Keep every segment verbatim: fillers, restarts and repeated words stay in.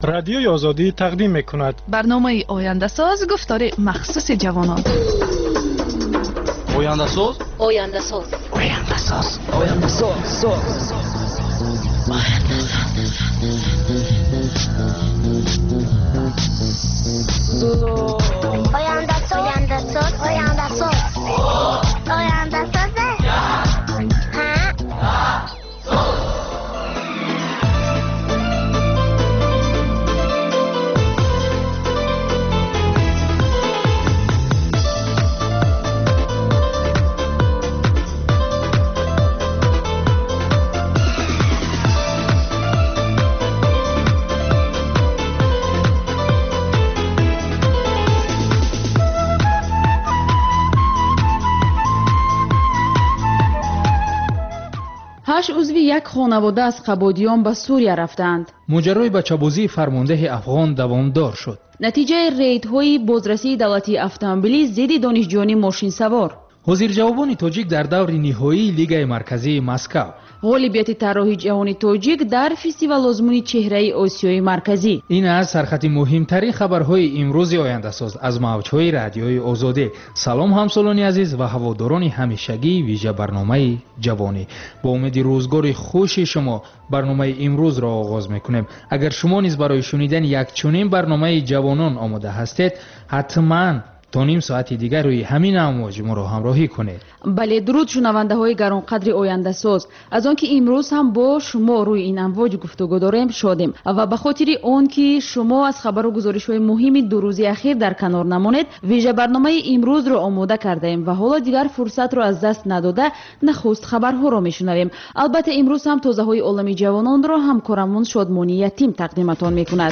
رادیوی آزادی تقدیم می‌کند برنامه آینده ساز گفتار مخصوص جوانان. آینده ساز آینده ساز آینده ساز آینده ساز آینده ساز آینده ساز آینده ساز آینده ساز هشت عضوی یک خانواده از قبادیان به سوریه رفتند. ماجرای بچه‌بازی فرمانده افغان دوامدار شد. نتیجه ریدهای بازرسی دولتی اتومبیلی ضد دانشجویان ماشین سوار. وزیر جوابان تاجیک در دور نهایی لیگ مرکزی مسکو. غالبیت طراحی جهانی تاجیک در فستیوال آزمون چهره آسیای مرکزی. این از سرخط مهمترین خبرهای امروز آینده ساز از موجهای رادیوی آزادی. سلام همسالان عزیز و هواداران همیشگی ویژه برنامه جوانی. با امید روزگار خوش شما برنامه امروز را آغاز میکنیم. اگر شما نیز برای شنیدن یک چنین برنامه جوانان آماده هستید، حتما تا نیم ساعت دیگر روی همین امواج ما را همراهی کنید. بله، درود شنونده های گرانقدر آینده ساز. از آنکه امروز هم با شما روی این امواج گفتگو داریم شادیم و به خاطر آن که شما از خبر و گزارش های مهم دو روز اخیر در کنار نمانید، ویژه برنامه امروز را آماده کرده ایم و حالا دیگر فرصت را از دست نداده نخست خبرها را میشنویم. البته امروز هم تازه های عالم جوانان را همکارمون شادمانی یتیم تقدیمتان میکند.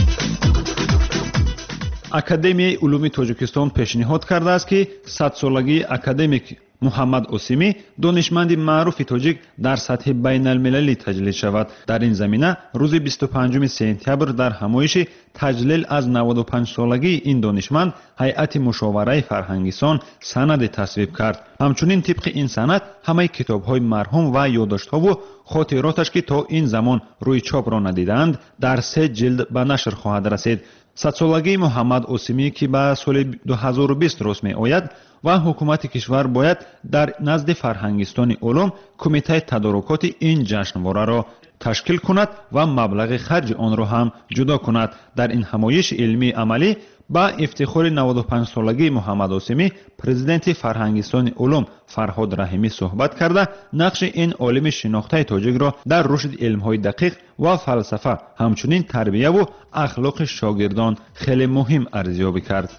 академияи улуми тоҷикистон пешниҳод кардааст ки садсолагии академик муҳаммад осимӣ донишманди маъруфи тоҷик дар сатҳи байналмилалӣ таҷлил шавад. дар ин замина рӯзи бисту панҷуми сентябр дар ҳамоиши таҷлил аз наводу панҷсолагии ин донишманд ҳайати мушовараи фарҳангисон санаде тасвиб кард. ҳамчунин тибқи ин санад ҳамаи китобҳои марҳум ва ёддоштҳову хотироташ ки то ин замон рӯи чопро надидаанд дар се ҷилд ба нашр хоҳад расид. садсолагии муҳаммад осимӣ ки ба соли дуҳазору бист рост меояд ва ҳукумати кишвар бояд дар назди фарҳангистони олум кумитаи тадорукоти ин ҷашнвораро ташкил кунад ва маблағи харҷи онро ҳам ҷудо кунад. дар ин ҳамоиши илмии амалӣ ба ифтихори наводу панҷсолагии муҳаммад осимӣ президенти фарҳангистони улум фарҳод раҳимӣ суҳбат карда нақши ин олими шинохтаи тоҷикро дар рушди илмҳои дақиқ ва фалсафа ҳамчунин тарбияву ахлоқи шогирдон хеле муҳим арзёбӣ кард.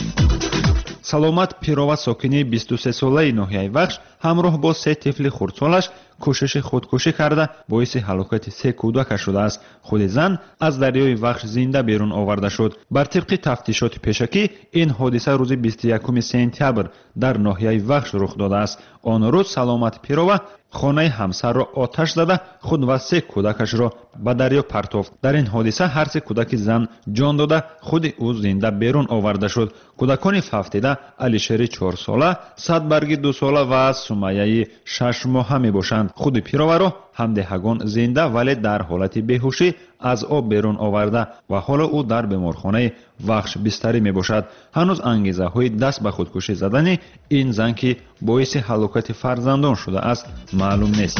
саломат пирова сокини бисту се солаи ноҳияи вахш ҳамроҳ бо се тифли хурдсолаш кӯшиши худкушӣ карда боиси ҳалокати се кӯдака шудааст. худи зан аз дарёи вахш зинда берун оварда шуд. бар тибқи тафтишоти пешакӣ ин ҳодиса рӯзи бисту якуми сентябр дар ноҳияи вахш рух додааст. он рӯз саломат пирова хонаи ҳамсарро оташ зада худ ва се кӯдакашро ба дарё партофт. дар ин ҳодиса ҳар се кӯдаки зан ҷон дода худи ӯ зинда берун оварда шуд. кӯдакони фафтида алишери чорсола, садбарги дусола ва сумайяи шашмоҳа мебошанд. худи пироваро ҳамдеҳагон зинда вале дар ҳолати беҳушӣ аз об берун оварда ва ҳоло ӯ дар беморхонаи вахш бистарӣ мебошад. ҳанӯз ангезаҳои даст ба худкушӣ задани ин зан ки боиси ҳалокати фарзандон шудааст маълум нест.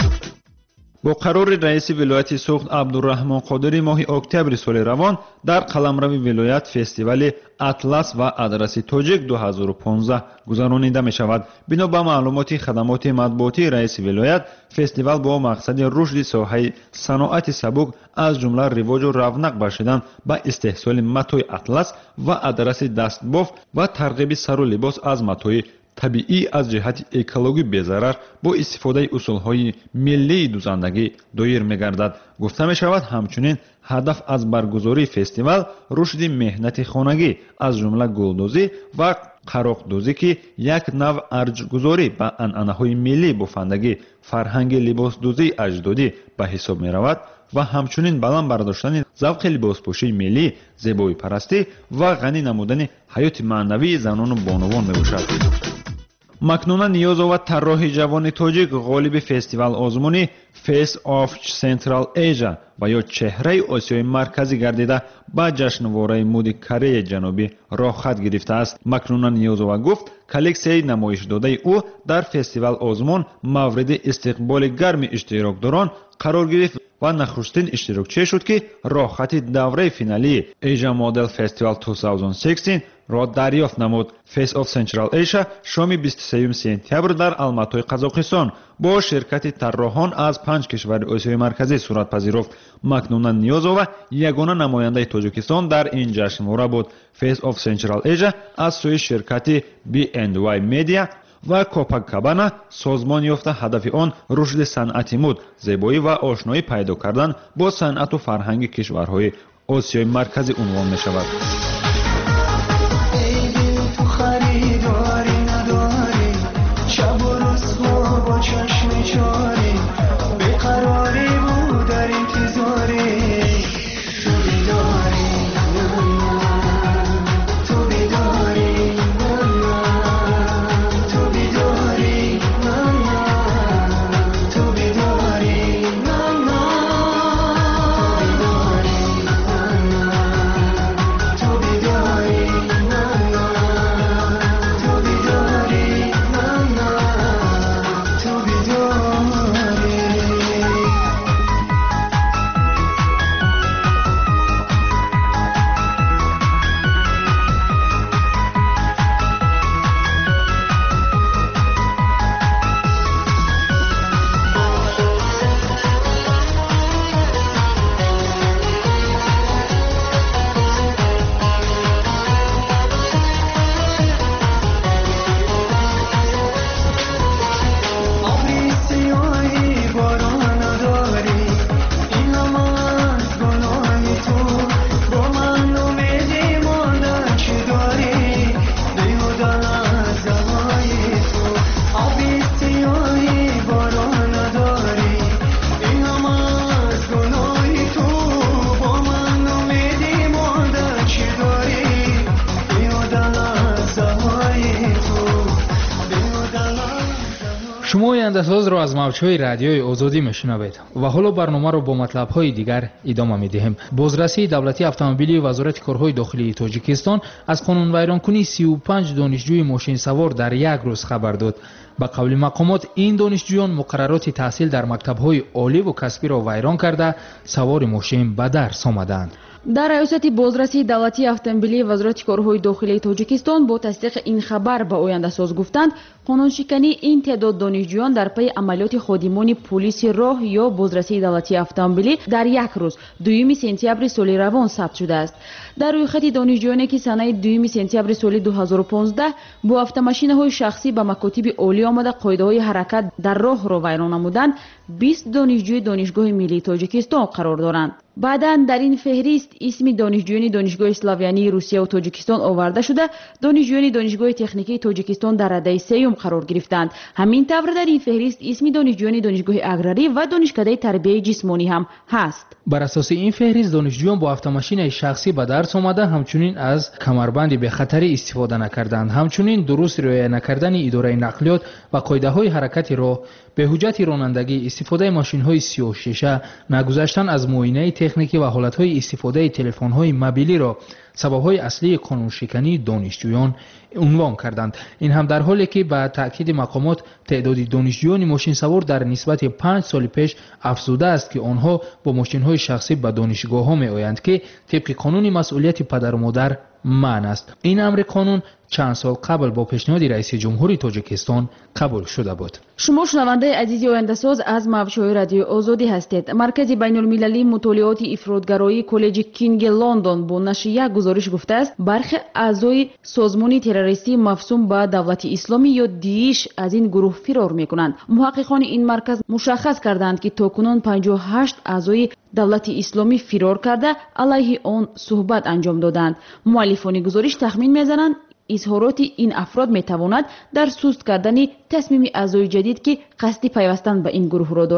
бо қарори раиси вилояти суғд абдураҳмон қодирӣ моҳи октябри соли равон дар қаламрави вилоят фестивали атлас ва адраси тоҷик дуҳазору понздаҳ гузаронида мешавад. бино ба маълумоти хадамоти матбуотии раиси вилоят, фестивал бо мақсади рушди соҳаи саноати сабук аз ҷумла ривоҷу равнақ бахшидан ба истеҳсоли матои атлас ва адраси дастбоф ва тарғиби сару либос аз матои табиӣ аз ҷиҳати экологӣ безарар бо истифодаи усулҳои миллии дузандагӣ доир мегардад. гуфта мешавад ҳамчунин ҳадаф аз баргузории фестивал рушди меҳнати хонагӣ аз ҷумла гулдозӣ ва қароқдозӣ ки як нав арҷгузорӣ ба анъанаҳои миллии бофандагӣ, фарҳанги либосдӯзии аҷдодӣ ба ҳисоб меравад ва ҳамчунин баланд бардоштани завқи либоспӯшии миллӣ, зебоипарастӣ ва ғанӣ намудани ҳаёти маънавии занону бонувон мебошад. макнуна ниёзова тарроҳи ҷавони тоҷик ғолиби фестивал озмуни Face of Central Asia ва ё чеҳраи Осиёи марказӣ гардида ба ҷашнвораи муди Кореяи ҷанубӣ роҳ хат гирифтааст. Макнуна ниёзова гуфт, коллексияи намоишдодаи ӯ дар фестивал озмун мавриди истиқболи гарми иштирокдорон қарор гирифт ва нахустин иштирокчие шуд, ки роҳхати давраи финалии Asia Model Festival twenty sixteen ро дарёфт намуд. Face of Central Asia шоми бисту сеюм сентябр дар Алматои Қазоқистон бо ширкати тарроҳон аз панҷ кишвари Осиёи марказӣ сурат пазируфт. Макнуна ниёзова ягона намояндаи Тоҷикистон дар ин ҷашнвора буд. Face of Central Asia аз сӯи ширкати би энд вай Media ва Copacabana созмон ёфта ҳадафи он рушди санъати муд, зебоӣ ва ошноӣ пайдо кардан бо санъату фарҳанги кишварҳои Осиёи марказӣ унвон мешавад. шумо ояндасозро аз мавҷҳои радиои озодӣ мешунавед ва ҳоло барномаро бо матлабҳои дигар идома медиҳем. бозрасии давлатии автомобилии вазорати корҳои дохилии тоҷикистон аз қонунвайронкунии сию панҷ донишҷӯи мошинсавор дар як рӯз хабар дод. ба қавли мақомот ин донишҷӯён муқаррароти таҳсил дар мактабҳои оливу касбиро вайрон карда савори мошин ба дарс омаданд. дар раёсати бозрасии давлатии автомобилии вазорати корҳои дохилии тоҷикистон бо тасдиқи ин хабар ба ояндасоз гуфтанд, қонуншикании ин теъдод донишҷӯён дар пайи амалиёти ходимони полиси роҳ ё бозрасии давлатии автомобилӣ дар як рӯз дуюми сентябри соли равон сабт шудааст. дар рӯйхати донишҷӯёне ки санаи дуюми сентябри соли ду ҳазору понздаҳ бо автомашинаҳои шахсӣ ба макотиби олӣ омада қоидаҳои ҳаракат дар роҳро вайрон намуданд, бист донишҷӯи донишгоҳи миллии тоҷикистон қарор доранд. баъдан дар ин феҳрист исми донишҷӯёни донишгоҳи славянии русияу тоҷикистон оварда шуда, донишҷӯёни донишгоҳи техникии тоҷикистон дар радаи сеюм қарор гирифтанд. ҳамин тавр дар ин феҳрист исми донишҷӯёни донишгоҳи аграрӣ ва донишкадаи тарбияи ҷисмонӣ ҳам ҳаст. бар асоси ин феҳрист донишҷӯён бо автомашинаи шахсӣ ба дарс омада ҳамчунин аз камарбанди бехатарӣ истифода накарданд, ҳамчунин дуруст риоя накардани идораи нақлиёт ва қоидаҳои ҳаракати роҳ, беҳуҷати ронандагӣ, истифодаи машинҳои сиёҳшиша, нагузаштан аз муоинаи техникӣ ва ҳолатҳои истифодаи телефонҳои мобилиро сабабҳои аслии қонуншикании донишҷӯён унвон карданд. ин ҳам дар ҳоле ки ба таъкиди мақомот теъдоди донишҷӯёни мошинсавор дар нисбати панҷ соли пеш афзуда аст, ки онҳо бо мошинҳои шахсӣ ба донишгоҳҳо меоянд, ки тибқи қонуни масъулияти падару модар манъ аст. ин амри қонун чанд сол қабл бо пешниҳоди раиси ҷумҳури тоҷикистон қабул шуда буд. шумо шунавандаи азизи ояндасоз аз мавҷҳои радиои озодӣ ҳастед. маркази байнулмилалии мутолиоти ифротгароии коллеҷи кинги лондон бо нашри як гузориш гуфтааст, бархи аъзои созмони террористӣ мафсум ба давлати исломӣ ё дииш аз ин гурӯҳ фирор мекунанд. муҳаққиқони ин марказ мушаххас карданд, ки токунун панҷоҳу ҳашт аъзои давлати исломӣ фирор карда алайҳи он суҳбат анҷом доданд. муаллифони гузориш тахмин мезананд, изҳороти ин афрод метавонад дар суст кардани тасмими аъзои ҷадид, ки қасди пайвастан ба ин гурӯҳро доранд,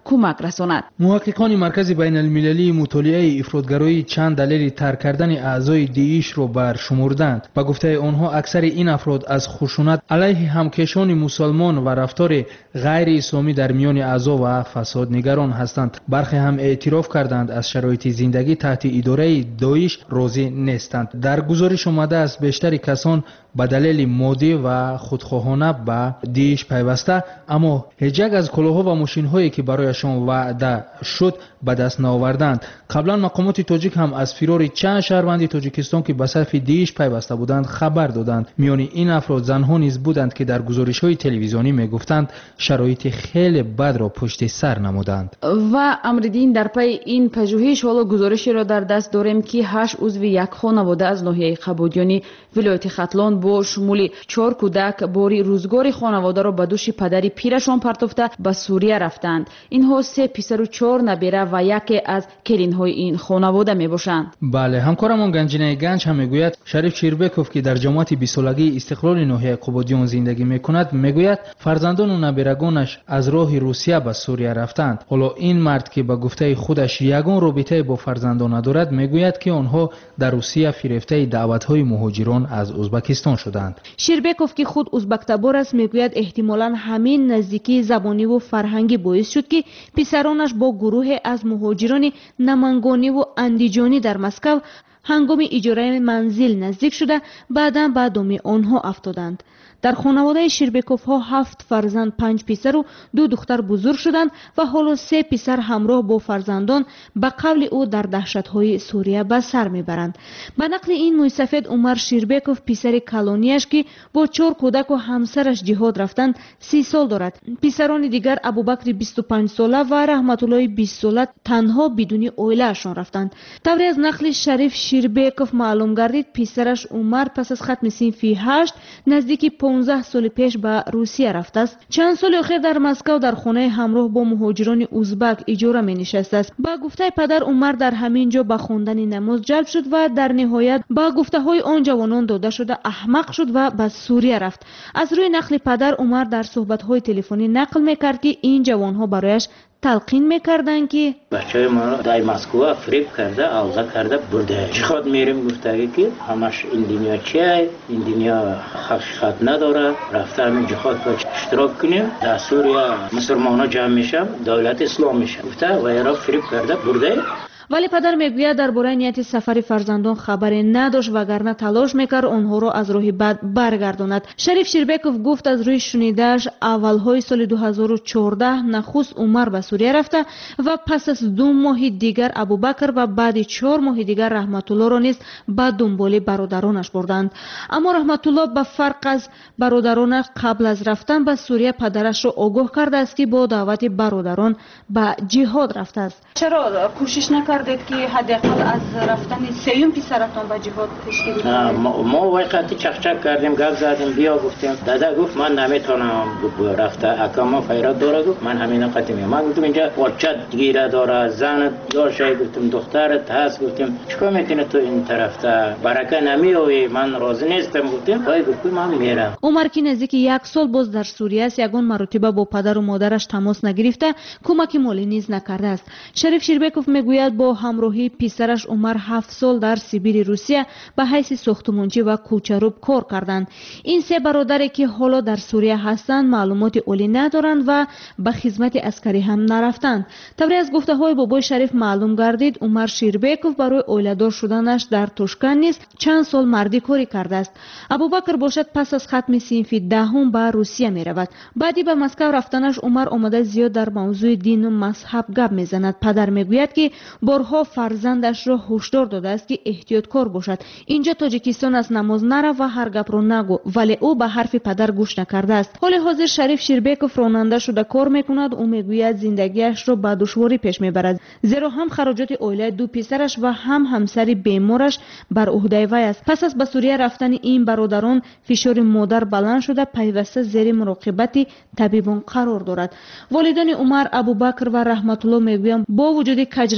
کمک رساند. محققان مرکز بین المللی مطالعه افراطگرایی چند دلیل ترک کردن اعضای داعش را برشمردند. به گفته آنها اکثر این افراد از خشونت علیه همکشان مسلمان و رفتار غیر اسلامی در میان اعضا و فساد نگران هستند. برخی هم اعتراف کردند از شرایط زندگی تحت اداره داعش راضی نیستند. در گزارش آمده است بیشتر کسان به دلیل مادی و خودخواهانه به داعش پیوسته، اما هیچ یک از کلاها و ماشین هایی که برایشان وعده شد به دست نآوردند. قبلا مقامات تاجیک هم از فرار چند شهروند تاجیکستان که به صف داعش پیوسته بودند خبر دادند. میان این افراد زنها نیز بودند که در گزارش های تلویزیونی میگفتند شرایط خیلی بد را پشت سر نمودند. و امردین در پی این پژوهش حالا گزارشی را در دست داریم که هشت عضو یک خانواده از ناحیه قبادیانی ولایت ختلان با شمول چهار کودک باری روزگار خانواده را به دوش پدر پیرشان پرتافته به سوریه رفتند. اینها سه پسر و چهار نبیره و یکی از کلین‌های این خانواده میباشند. بله، همکارمان گنجینه گنج هم میگوید شریف شیربکوف که در جماعت بیست سالگی استقلال ناحیه قبادیان زندگی میکند میگوید فرزندان و نبیرگانش از راه روسیه به سوریه رفتند. حالا این مرد که به گفته خودش یگان رابطه با فرزندان ندارد میگوید که آنها در روسیه فریفته دعوت‌های مهاجران از ازبکستان شدند. شیربکوف که خود ازبک تبار است میگوید احتمالاً همین نزدیکی زبانی و فرهنگی باعث شد که پسرانش با گروه از مهاجران نمنگانی و اندیجانی در مسکو هنگام اجاره منزل نزدیک شده بعداً به دام آنها افتادند. در خانواده شیربکوف ها هفت فرزند، پنج پسر و دو دختر بزرگ شدند و حالا سه پسر همراه با فرزندان به قول او در دهشت‌های سوریه به سر میبرند. به نقل این موسفید عمر شیربکوف پسر کلانیش که با چهار کودک و همسرش جهاد رفتند سی سال دارد. پسران دیگر ابوبکر بیست و پنج ساله و رحمت الله بیست ساله تنها بدون اویله‌شان رفتند. طوری از نقل شریف شیربکوف معلوم گردید پسرش عمر پس از ختم صنف هشت نزدیک پانزده سال پیش به روسیه رفته است. چند سال اخیر در مسکو در خانه همراه با مهاجران ازبک اجاره می نشسته است. با گفته پدر عمر در همین جا به خواندن نماز جلب شد و در نهایت با گفته های آن جوانان داده شده احمق شد و به سوریه رفت. از روی نقل پدر عمر در صحبت های تلفنی نقل میکرد که این جوان ها برایش تلقین میکردن که بچهای ما را در مسکو فریب کرده، آلغا کرده برده. جهاد میریم گفته که همش این دنیا چیه؟ این دنیا حقیقت نداره. رفته همین جهاد با اشتراک کنیم. در سوریه مسلمانا جمع میشن، دولت اسلام میشه. گفته و ایرا فریب کرده برده. ولی پدر میگوید درباره نیت سفر فرزندان خبری نداشت وگرنه تلاش میکرد آنها را از راه بد برگرداند. شریف شیربکوف گفت از روی شنیده‌اش اولهای سال دو هزار و چهارده نخست عمر به سوریه رفته و پس از دو ماه دیگر ابوبکر و بعد چهار ماه دیگر رحمت الله را نیز به دنبال برادرانش بردند. اما رحمت الله به فرق از برادرانش قبل از رفتن به سوریه پدرش را آگاه کرده است که با دعوت برادران به جهاد رفته است. چرا کوشش نکردید که حداقل از رفتن سیوم پسرتان به جهاد پیشگیری ما ما وقتی چخچک کردیم گپ زدیم بیا گفتیم دادا گفت من نمیتونم رفته اکاما فیرات داره گفت من همین قدمی ما گفتم اینجا بچت گیره داره زن داشته گفتم دخترت هست گفتم چیکار میکنه تو این طرفته برکه نمیوی من راضی نیستم گفتم وای گفت من میرم. عمر که نزدیک یک سال باز در سوریه است یگان مرتبه با پدر و مادرش تماس نگرفته کمک مالی نیز نکرده است. شریف شیربکوف میگوید با همراهی پسرش عمر هفت سال در سیبیر روسیه به حیث ساختمانچی و کوچه‌روب کار کردند. این سه برادری که حالا در سوریه هستند معلومات عالی ندارند و به خدمت عسکری هم نرفتند. طوری از گفته‌های بابای شریف معلوم گردید عمر شیربکوف برای اولیدار شدنش در توشکن نیست چند سال مردی کاری کرده است. ابوبکر باشد پس از ختم صنف دهم به روسیه می رود. بعدی به مسکو رفتنش عمر آمده زیاد در موضوع دین و مذهب گپ میزند. پدر میگوید که بارها فرزندش را هشدار داده است که احتیاطکار باشد. اینجا تاجیکستان از نماز نرو و هر گپ را نگو، ولی او به حرف پدر گوش نکرده است. حال حاضر شریف شیربکوف راننده شده کار میکند. او میگوید زندگیش را به دشواری پیش میبرد زیرا هم خراجات اویله دو پسرش و هم همسر بیمارش بر عهده وی است. پس از به سوریه رفتن این برادران فشار مادر بلند شده پیوسته زیر مراقبت طبیبان قرار دارد. والدین عمر ابوبکر و رحمت الله میگویند با وجود کجروی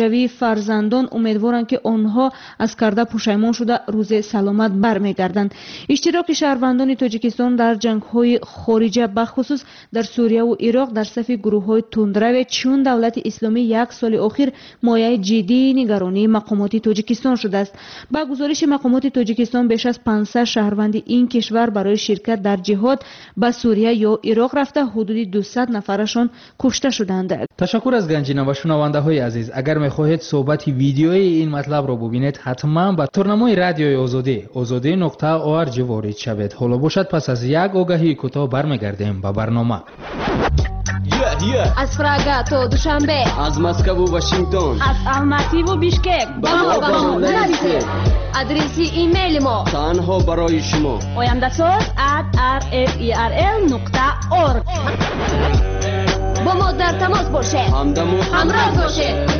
فرزندان امیدوارند که آنها از کرده پشیمان شده روز سلامت برمیگردند. اشتراک شهروندان تاجیکستان در جنگ‌های خارجه بخصوص در سوریه و عراق در صف گروه‌های تندرو چون دولت اسلامی یک سال اخیر مایه جدی نگرانی مقامات تاجیکستان شده است. با گزارش مقامات تاجیکستان بیش از پانصد شهروند این کشور برای شرکت در جهاد به سوریه یا عراق رفته حدود دویست نفرشان کشته شدند. تشکر از گنجینه و شنونده های عزیز. اگر میخواهید صحبت ویدیویی این مطلب را ببینید حتما به تورنمای رادیوی آزادی آزادی نقطه او ار جی وارد شوید. حالا باشد پس از یک آگهی کوتاه برمیگردیم به برنامه. Yeah, yeah. از پراگا تا دوشنبه، از مسکو و واشنگتن، از الماتی و بیشکک، با ما با ما نویسید. ادرسی ایمیل ما تنها برای شما oyandasol at r f e r l نقطه org. با ما در تماس باشه، همدم و همراه باشه.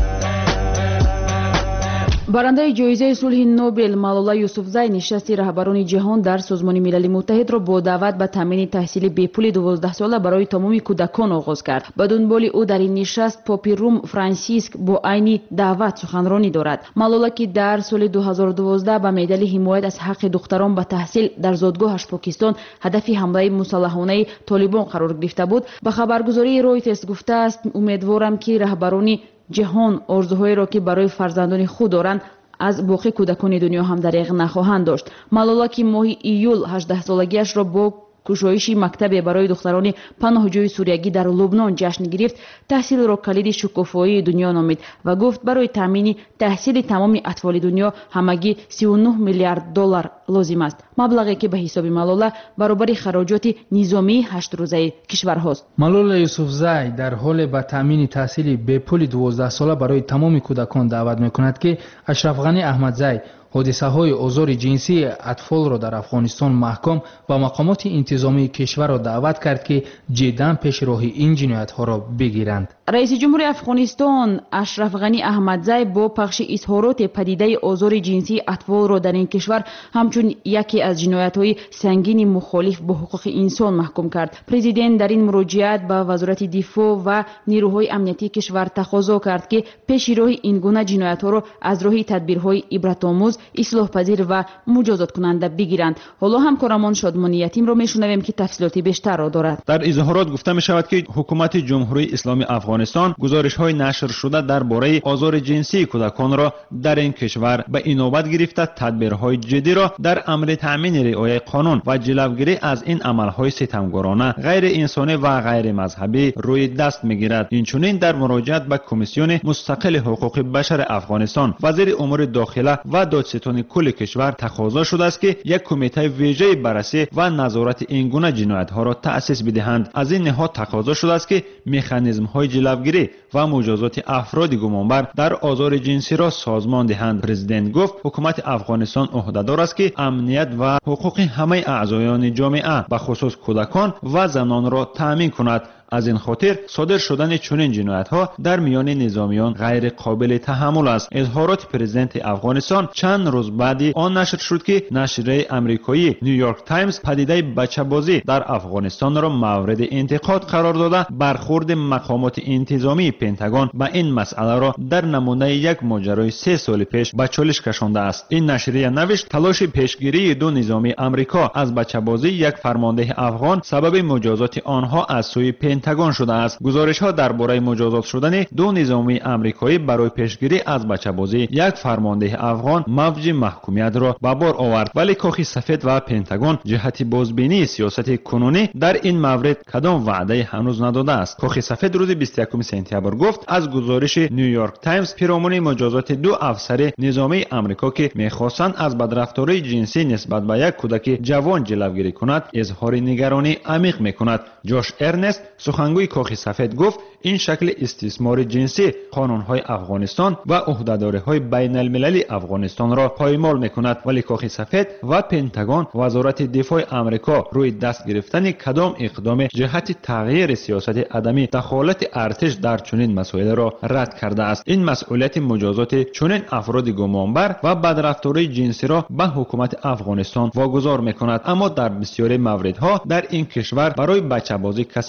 барандаи ҷоизаи сулҳи нобел малола юсуфзай нишасти раҳбарони ҷаҳон дар созмони милали муттаҳидро бо даъват ба таъмини таҳсили бепули дувоздаҳсола барои тамоми кӯдакон оғоз кард. ба дунболи ӯ дар ин нишаст попи рум франсиск бо айни даъват суханронӣ дорад. малола ки дар соли ду ҳазору дувоздаҳ ба медали ҳимоят аз ҳаққи духтарон ба таҳсил дар зодгоҳаш покистон ҳадафи ҳамлаи мусаллаҳонаи толибон қарор гирифта буд, ба хабаргузории Reuters гуфтааст: умедворам ки раҳбарони ҷаҳон орзуҳоеро ки барои фарзандони худ доранд аз боқи кӯдакони дунё ҳам дариғ нахоҳанд дошт. малола ки моҳи июл ҳаждаҳсолагиашро бо кушоиши мактабе барои духтарони паноҳҷӯи суриягӣ дар лубнон ҷашн гирифт, таҳсилро калиди шукуфоии дунё номид ва гуфт барои таъмини таҳсили тамоми атфоли дунё ҳамагӣ сию нӯҳ миллиард доллар лозим аст. маблағе ки ба ҳисоби малола баробари хароҷоти низомии ҳаштрӯзаи кишварҳост. малола юсуфзай дар ҳоле ба таъмини таҳсили бепули дувоздаҳсола барои тамоми кӯдакон даъват мекунад ки ашраф ғани аҳмадзай ҳодисаҳои озори ҷинсии атфолро дар афғонистон маҳкам ва мақомоти интизомии кишварро даъват кард ки ҷиддан пеши роҳи ин ҷиноятҳоро бигиранд. раиси ҷумҳури афғонистон ашраф ғани аҳмадзай бо пахши изҳороти падидаи озори ҷинсии атфолро дар ин кишвар ҳамчун яке аз ҷиноятҳои сангини мухолиф бо ҳуқуқи инсон маҳкум кард. президент дар ин муроҷиат ба вазорати дифоъ ва нирӯҳои амнияти кишвар тақозо кард ки пеши роҳи ин гуна ҷиноятҳоро аз роҳи тадбирҳои ибратомӯз, ислоҳпазир ва муҷозоткунанда бигиранд. ҳоло ҳамкорамон Шодмони Ятимро мешунавем ки тафсилоти бештарро дорад. дар изҳорот гуфта мешавад ки ҳукумати ҷумҳурии исломии афғонистон гузоришҳои нашр шуда дар бораи озори ҷинсии кӯдаконро дар ин кишвар ба инобат гирифта тадбирҳои ҷиддиро дар амри таъмини риояи қонун ва ҷилавгирӣ аз ин амалҳои ситамгорона, ғайриинсонӣ ва ғайримазҳабӣ рӯи даст мегирад. инчунин дар муроҷиат ба комиссиони мустақили ҳуқуқи башари афғонистон вазири умури дохила ва додситони кулли кишвар тақозо шудааст ки як кумитаи вижаи баррасӣ ва назорати ин гуна ҷиноятҳоро таъсис бидиҳанд. аз ин ниҳод тақозо шудааст ки механизмҳои ҷилавгирӣ ва муҷозоти афроди гумонбар дар озори ҷинсиро созмон диҳанд. президент гуфт ҳукумати афғонистон ӯҳдадор аст ки амният ва ҳуқуқи ҳамаи аъзоёни ҷомеа ба хусус кӯдакон ва занонро таъмин кунад. аз ин хотир содир шудани чунин ҷиноятҳо дар миёни низомиён ғайриқобили таҳаммул аст. изҳороти президенти афғонистон чанд рӯз баъди он нашр шуд ки нашрияи амрикоӣ New York Times падидаи бачабозӣ дар афғонистонро мавриди интиқод қарор дода, бархурди мақомоти интизомии Пентагон ба ин масъаларо дар намунаи як моҷарои се соли пеш ба чолиш кашондааст. ин нашрия навишт талоши пешгирии ду низомии амрико аз бачабозӣ як фармондеҳи афғон сабаби муҷозоти онҳо аз сӯи Пентагон шудааст. гузоришҳо дар бораи муҷозот шудани ду низомии амрикоӣ барои пешгирӣ аз бачабозӣ як фармондеҳи афғон мавҷи маҳкумиятро ба бор овард, вале кохи сафед ва Пентагон ҷиҳати бозбинии сиёсати кунунӣ дар ин маврид кадом ваъдае ҳанӯз надодааст. кохи сафед рӯзи бисту якуми сентябр гуфт аз гузориши New York Times пиромони муҷозоти ду афсари низомии амрико ки мехостанд аз бадрафтории ҷинсӣ нисбат ба як кӯдаки ҷавон ҷилавгирӣ кунад, изҳори нигаронӣ амиқ мекунад. ҷош Эрнест сухангӯи кохи сафед гуфт ин шакли истисмори ҷинсӣ қонунҳои афғонистон ва ӯҳдадориҳои байналмилалии афғонистонро поймол мекунад, вале кохи сафед ва Пентагон вазорати дифои амрико рӯи даст гирифтани кадом иқдоме ҷиҳати тағйири сиёсати адамӣ дахолати артиш дар чунин масоилро рад кардааст. ин масъулияти муҷозоти чунин афроди гумонбар ва бадрафтории ҷинсиро ба ҳукумати афғонистон вогузор мекунад, аммо дар бисёри мавридҳо дар ин кишвар барои бачабозӣ касе муҷозот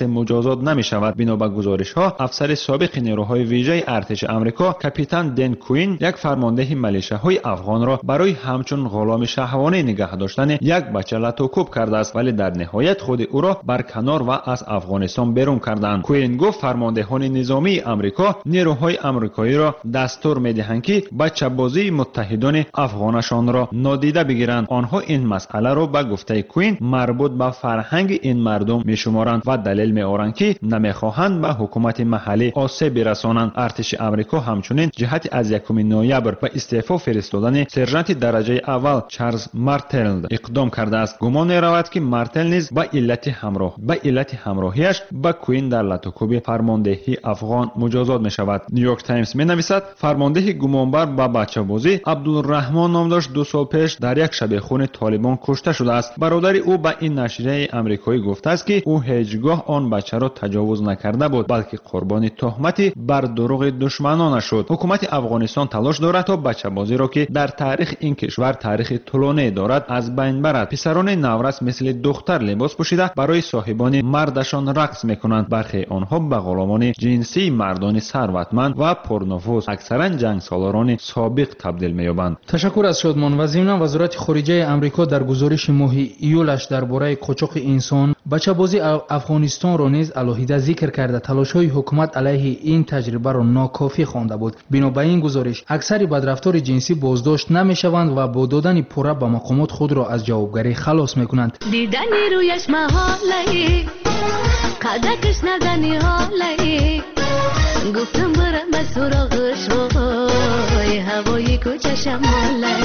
озод намешавад. бино ба гузоришҳо, афсари собиқи нерӯҳои вижаи артиши амрико капитан Ден Куин як фармондеҳи малишаҳои афғонро барои ҳамчун ғуломи шаҳвонӣ нигаҳ доштани як бача латӯкӯб кардааст, вале дар ниҳоят худи ӯро барканор ва аз афғонистон берун карданд. Куин гуфт фармондеҳони низомии амрико нерӯҳои амрикоиро дастур медиҳанд ки бачабозии муттаҳидони афғонашонро нодида бигиранд. онҳо ин масъаларо ба гуфтаи Куин марбут ба фарҳанги ин мардум мешуморанд ва далел меоранд ки намехоҳанд ба ҳукумати маҳаллӣ осеб бирасонанд. артиши амрико ҳамчунин ҷиҳати аз якуми ноябр ба истеъфо фиристодани сержанти дараҷаи аввал Чарлз Мартелд иқдом кардааст. гумон меравад ки Мартел низ ба иллати ҳамроҳ ба иллати ҳамроҳиаш ба Куин дар латӯкӯби фармондеҳи афғон муҷозот мешавад. Нью-Йорк Таймс менависад, фармондеҳи гумонбар ба бачабозӣ Абдулраҳмон ном дошт ду сол пеш дар як шабехуни Толибон кушта шудааст. бародари ӯ ба ин нашрияи амрикоӣ гуфтааст ки ӯ ҳеҷ гоҳ он бачаро таҷовуз накарда буд, балки қурбони тӯҳмати бар дуруғи душманонаш шуд. ҳукумати Афғонистон талош дорад то бачабозиро ки дар таърихи ин кишвар таърихи тӯлоние дорад аз байн барад. писарони наврас мисли духтар либос пӯшида барои соҳибони мардашон рақс мекунанд. бархе онҳо ба ғуломони ҷинсии мардони сарватманд ва пурнуфуз, аксаран ҷангсоларони собиқ табдил меёбанд. ташаккур аз шодмон. ва зимнан вазорати хориҷаи амрико дар гузориши моҳи июлаш дар бораи қочоқи инсон бачабози афғонистонро низ алоҳида зикр карда талошҳои ҳукумат алайҳи ин таҷрибаро нокофӣ хонда буд. бино ба ин гузориш аксари бадрафтори ҷинсӣ боздошт намешаванд ва бо додани пурра ба мақомот худро аз ҷавобгарӣ халос мекунанд. дидани рӯяш маҳолаи қадакаш назани ҳолаи гуфтам барам ба суроғаш вой ҳавои кӯча шамолаи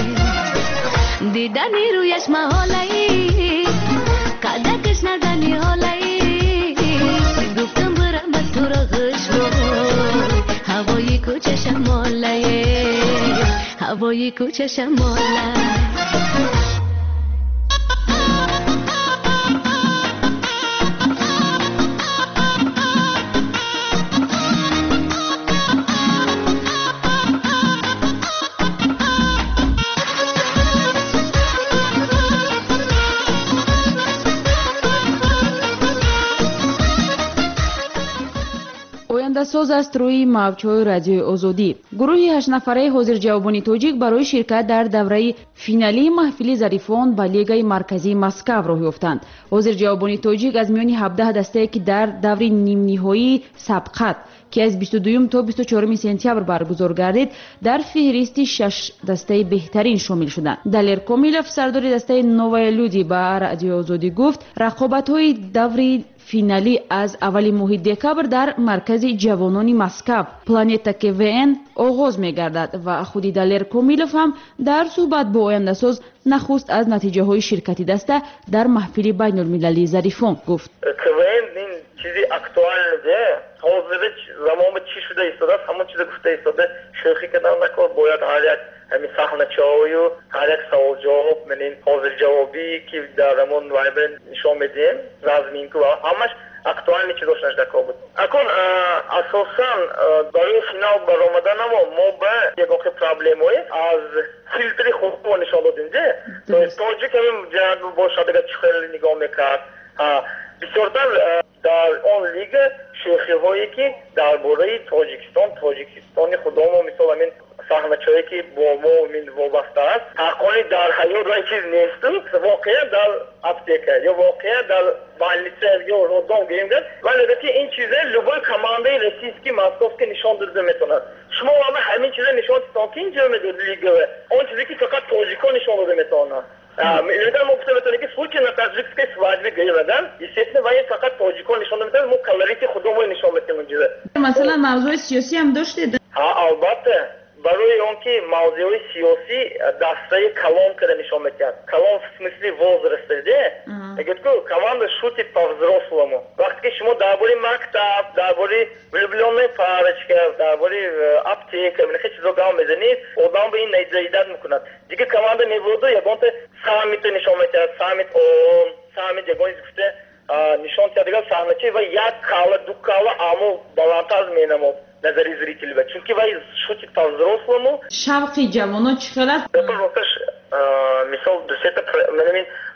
дидани рӯяш маҳолаи қадакаш назани ҳолаи гуфтам барам ба суроғаш вой ҳавои кӯча шамолаи ҳавои кӯча шамолаи соз аст рӯи мавҷҳои радиои озодӣ. гурӯҳи ҳаштнафараи ҳозирҷавобони тоҷик барои ширкат дар давраи финалии маҳфили зарифон ба лигаи марказии Москав роҳ ёфтанд. ҳозирҷавобони тоҷик аз миёни ҳабдаҳ дастае ки дар даври нимниҳоии сабқат ки аз бисту дуюм то бисту чорум сентябр баргузор гардид дар фиҳристи шаш дастаи беҳтарин шомил шуданд. Далер Комилов, сардори дастаи Новая люди, ба радиои озодӣ гуфт рақобатҳои даври финалӣ аз аввали моҳи декабр дар маркази ҷавонони Москав Планета КВН оғоз мегардад ва худи Далер Комилов ҳам дар суҳбат бо ояндасоз нахуст аз натиҷаҳои ширкати даста дар маҳфили байнулмилалии Зарифон гуфт. КВН ин чизи актуалниде ҳозир замони чӣ шуда истодаст, ҳамон чиза гуфта истода, шӯхӣ кардан накор, бояд ҳар як ҳамин саҳначаҳою ҳар як саволҷавоб менин ҳозирҷавобӣ ки дар ҳамон вайбен нишон медиҳем разминку ва ҳамаш актуални чизош нашдако буд. акун асосан барои финал баромадан амо мо ба ягони проблемои аз филтри худро нишон додем де тоҷик ҳамин ҷанг бошад агар чӣ хеле нигоҳ мекард бисёртар дар он лига шӯхиҳое ки дар бораи тоҷикистон тоҷикистони худомо мисол ҳамин саҳначае ки бо мо мин вобаста аст ҳаққони дар ҳаёт ва чиз несту воқеа дар аптека ё воқеа дар больница ё роддом гирем кард вале ки ин чиза любой командаи российский московский нишон дода метавонад. шумо ана ҳамин чиза нишон дидон ки инҷо медод лигаве он чизе ки фақат тоҷикон нишон дода метавонад. Иногда мо гуфта метавонем ки случай на таджикской свадьбе гиревадан естественно ва ин фақат тоҷикон нишон дода метавонад. мо колорити худомо нишон метавонем инҷо. Масалан мавзӯи сиёсӣ ҳам доштед? ҳа албатта барои он ки мавзӯи сиёсӣ дастаи калон када нишон мекард. Калон в смысле возраста де мегӯяд ки команда шутит по-взрослому. вақте ки шумо дар бораи мактаб, дар бораи влюблённая парочка, дар бораи аптека минахе чизо гам мезанед одам ба ин наидзаидат мекунад. дига команда мебуду ягонта саммитро нишон мекард. саммит он саммит ягони гуфта нишон кард дигар саҳнача ва як кала ду кала аммо баландтар менамод назари зрители ба чунки вай шутит по-взрослому. шавқи ҷавонон чӣ хел аст? мисол дусета менамин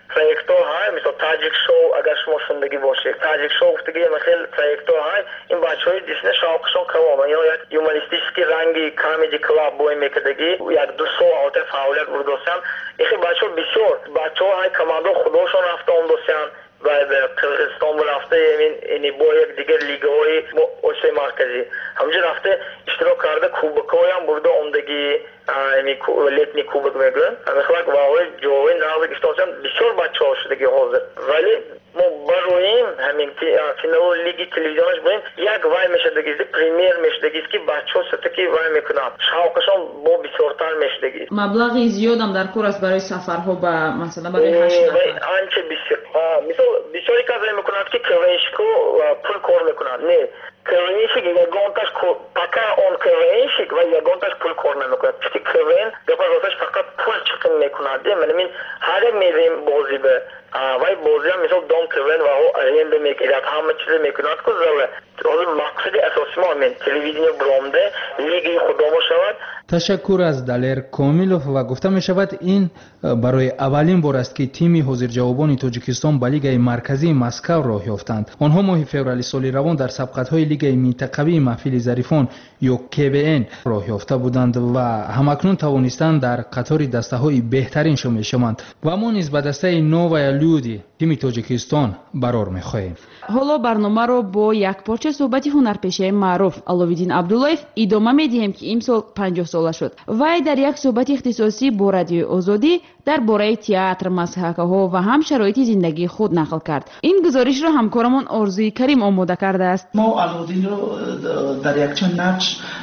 проекто ҳай мисол таҷик шоу агар шумо шундагӣ бошед таҷик шоу гуфтагӣ хел проекто ҳай ин бачаҳои дисне шавқашон камома ё як юмористический ранги comedy club бой мекардагӣ як ду соат фаъолият бурдосам ихи бачаҳо бисёр бачаҳо ҳай командо худошон рафта он досян ва қирғизистон рафта яъни бо як дигар лигаҳои осиёи марказӣ ҳамҷо рафта иштирок карда кубокҳоям бурда ондагӣ летний кубок мегӯянд амихлак ва ҷои навзи гиштонсан бисёр бачаҳо шудагӣ ҳозир вале мо бароим ҳамин финалу лиги телевизионаш боем як вай мешудагист премьер мешудагист ки бачаҳо сатаки вай мекунанд шавқашон бо бисёртар мешудагист маблағи зиёдам дар кор аст барои сафарҳо ба масалан барои ҳашт нафар анча бисёр мисол бисёри касае мекунанд ки квншку пул кор мекунанд не квншик ягонташ пока он квншик ва ягонташ пул кор намекунад чунки квн гапасаш фақат пул чиқим мекунад манамин ҳаре мерем бозӣ ба вай бозиам мисол дом квн ва аренда мекунад ҳама чизе мекунад ку зала ҳозир мақсади асосӣ мо ҳамин телевидение буромда лигаи худомо шавад. ташаккур аз Далер Комилов ва гуфта мешавад ин барои аввалин бор аст ки тими ҳозирҷавобони Тоҷикистон ба лигаи марказии Москав роҳ ёфтанд. онҳо моҳи феврали соли равон дар сабқатҳои лигаи минтақавии маҳфили зарифон ё ке вэ эн роҳ ёфта буданд ва ҳамакнун тавонистанд дар қатори дастаҳои беҳтарин шумил шаванд ва мо низ ба дастаи Новая Люди тими Тоҷикистон барор мехоҳем. ҳоло барномаро бо якпорча суҳбати ҳунарпешаи маъруф Аловиддин Абдуллоев идома медиҳем ки имсол панҷоҳ сола шуд. вай дар як суҳбати ихтисосӣ бо Радиои Озодӣ дар бораи театр, масҳакаҳо ва ҳам шароити зиндагии худ нақл кард. ин гузоришро ҳамкорамон Орзуи Карим омода кардааст. мо Аловиддинро дар якчанд навҷ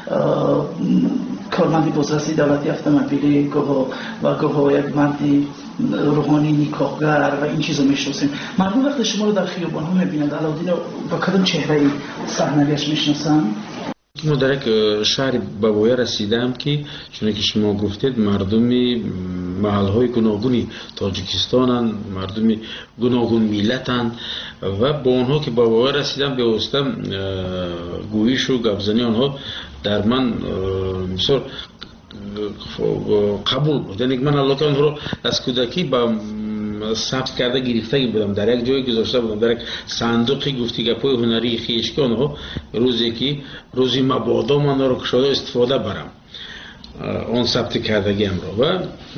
корманди бозрасии давлати автомобилӣ гоҳо ва гоҳо як марди рӯҳонӣ никоҳгар ва ин чизо мешиносем. мардум вақте шуморо дар хиёбонҳо мебинанд Аловиддинро ба кадом чеҳраи саҳнавиаш мешиносанд? мо дар як шаҳри ба воя расидаам ки чуне ки шумо гуфтед мардуми маҳалҳои гуногуни Тоҷикистонанд мардуми гуногун миллатанд ва бо онҳо ки ба воя расидам бевосита гӯишу гапзани онҳо дар ман мисол қабул буд яъне ман аллоки онҳоро аз кӯдакӣ ба сабт карда гирифтагӣ будам дар як ҷое гузошта будам дар як сандуқи гуфти гапҳои ҳунарии хиш ки онҳо рӯзе ки рӯзи мабодо ман онро кушода истифода барам он сабти кардагиамро ва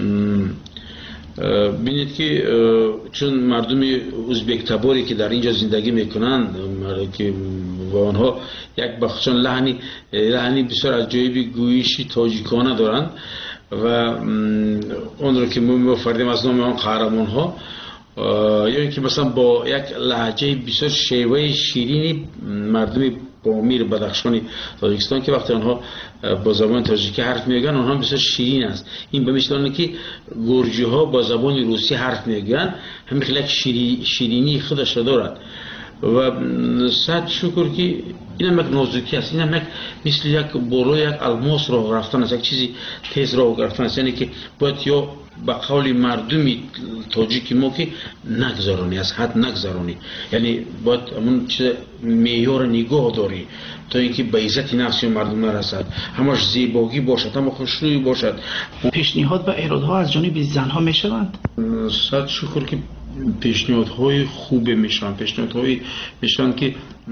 бинед ки чун мардуми ӯзбектаборе ки дар инҷо зиндагӣ мекунанд ки ва онҳо як бахчон лаҳни лаҳни бисёр аҷоиби гӯиши тоҷикона доранд ва онро ки мо меофардем аз номи он қаҳрамонҳо ё ин ки масалан бо як лаҳҷаи бисёр шеваи ширини мардуми помир бадахшони Тоҷикистон ки вақте онҳо бо забони тоҷикӣ ҳарф мегӯянд онҳо бисёр ширин аст. ин ба мисли оне ки гурҷиҳо бо забони русӣ ҳарф мегӯянд ҳамин хел як ширинии худашро дорад ва сад шукр ки инам як нозукӣ аст инам як мисли як болои як алмос роҳ рафтан аст як чизи тез роҳ рафтан аст яъне ки бояд ё ба қавли мардуми тоҷики мо ки нагзаронӣ аз ҳад нагзаронӣ яъне бояд ҳамун чиз меъёра нигоҳ дорӣ то ин ки ба иззати нафси мардум нарасад ҳамаш зебогӣ бошад ҳама хушрӯй бошад. пешниҳод ва эродҳо аз ҷониби занҳо мешаванд? сад шукр ки пешниҳодҳои хубе мешаванд пешниҳодҳои мешаванд ки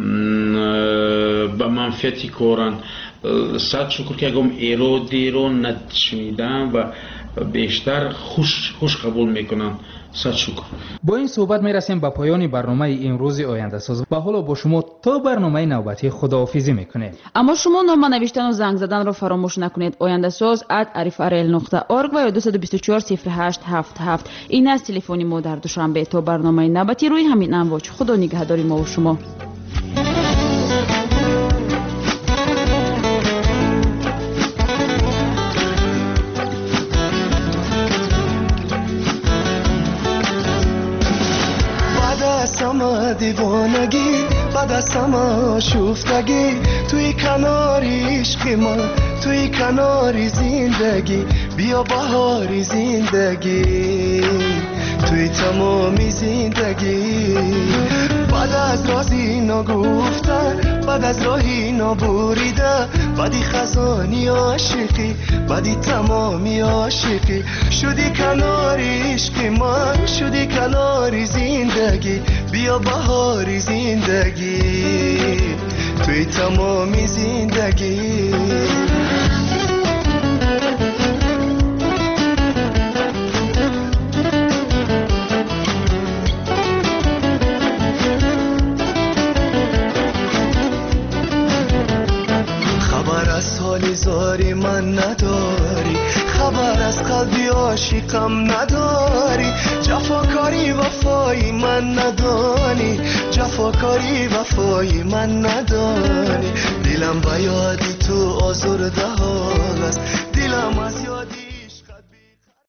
ба манфиати коранд. сад шукр ки ягон эродеро нашнидам ва бештар хуш қабул мекунанд. сад шукр. бо ин суҳбат мерасем ба поёни барномаи имрӯзи Ояндасоз ва ҳоло бо шумо то барномаи навбатӣ худоҳофизӣ мекунем. аммо шумо нома навиштану занг заданро фаромӯш накунед. ояндасоз at arifrl нуқта org ва ё ду бист чор сифр ҳашт ҳафт ҳафт ин аст телефони мо дар душанбе. то барномаи навбатӣ рӯи ҳамин амвоҷ. худо нигаҳдори мову шумо. دیوانگی بعد از همه شوفتگی توی کناری عشق من توی کناری زندگی بیا بهاری زندگی توی تمامی زندگی بعد از رازی نگفتن، بعد از راهی نبریده، بعدی خزانی عاشقی، بعدی تمامی عاشقی، شدی کناری عشق من، شدی کناری زندگی، بیا بهاری زندگی، توی تمامی زندگی. زاری من نداری، خبر از قلبی عاشقم نداری، جفاکاری وفایی من ندانی، جفاکاری وفایی من ندانی، دلم به یادی تو آزرده حال است، دلم از یاد